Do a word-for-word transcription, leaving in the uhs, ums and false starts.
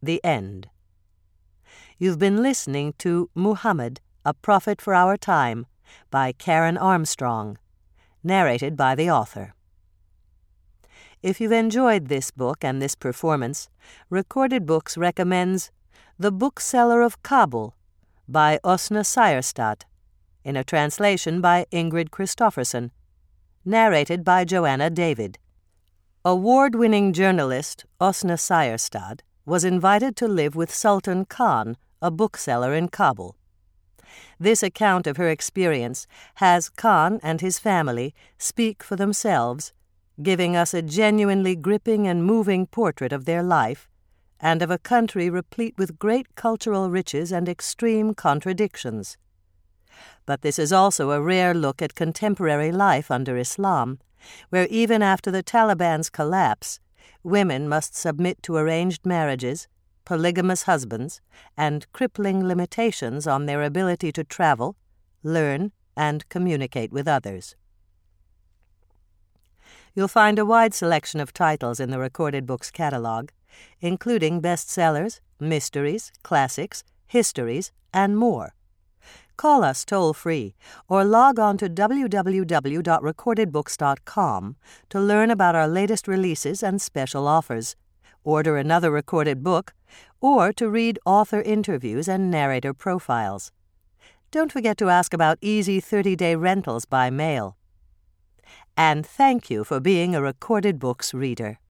The End. You've been listening to Muhammad, A Prophet for Our Time by Karen Armstrong, narrated by the author. If you've enjoyed this book and this performance, Recorded Books recommends The Bookseller of Kabul by Åsne Seierstad, in a translation by Ingrid Christofferson, narrated by Joanna David. Award-winning journalist Åsne Seierstad was invited to live with Sultan Khan, a bookseller in Kabul. This account of her experience has Khan and his family speak for themselves, giving us a genuinely gripping and moving portrait of their life and of a country replete with great cultural riches and extreme contradictions. But this is also a rare look at contemporary life under Islam, where even after the Taliban's collapse, women must submit to arranged marriages, polygamous husbands, and crippling limitations on their ability to travel, learn, and communicate with others. You'll find a wide selection of titles in the Recorded Books catalog, including bestsellers, mysteries, classics, histories, and more. Call us toll-free or log on to w w w dot recorded books dot com to learn about our latest releases and special offers, order another recorded book, or to read author interviews and narrator profiles. Don't forget to ask about easy thirty-day rentals by mail. And thank you for being a Recorded Books reader.